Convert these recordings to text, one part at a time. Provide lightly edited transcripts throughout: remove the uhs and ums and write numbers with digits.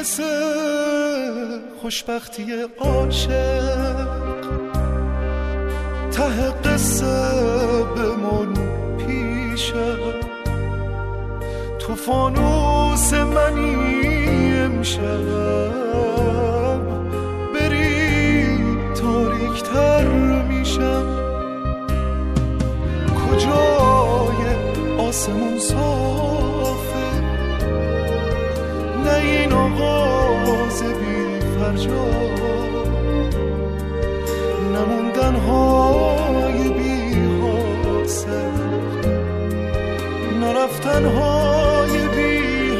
مثل خوشبختی عاشق ته قصه بمون پیشم، تو فانوس منی امشب، بری تاریکتر میشم. کجای آسمون صافه، نه این آغاز بی فرجام، نموندن های بی حاصل، نرفتن های بی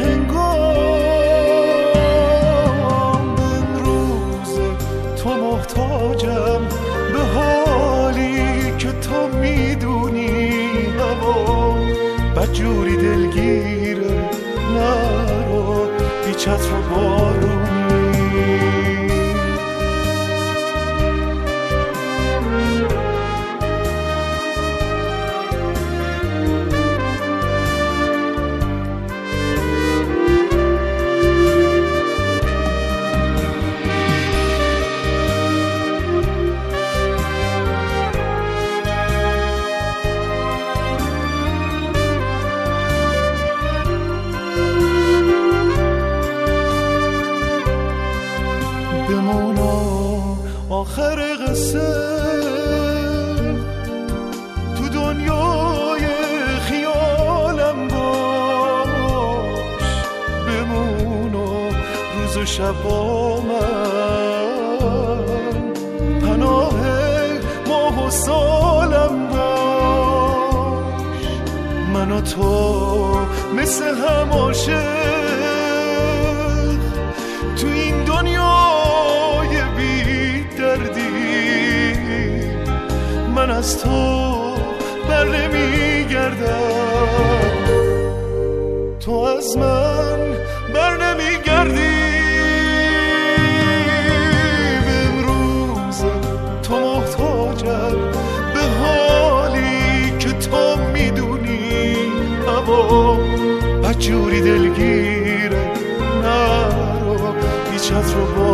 هنگام. امروز تو محتاجم به حالی که تو میدونی، هوا بدجوری دلگیره، نرو بی چتر و بارونی. آخر قصه تو دنیای خیالم باش، بمون و روز و شب با من، پناه ماه و سالم باش. من و تو مثل هم عاشق تو این دنیای بی دردی، من از تو بر نمی گردم، تو از من بر نمی گردی. امروز تو محتاجم به حالی که تو میدونی، هوا بدجوری دلگیره، نرو بی چتر و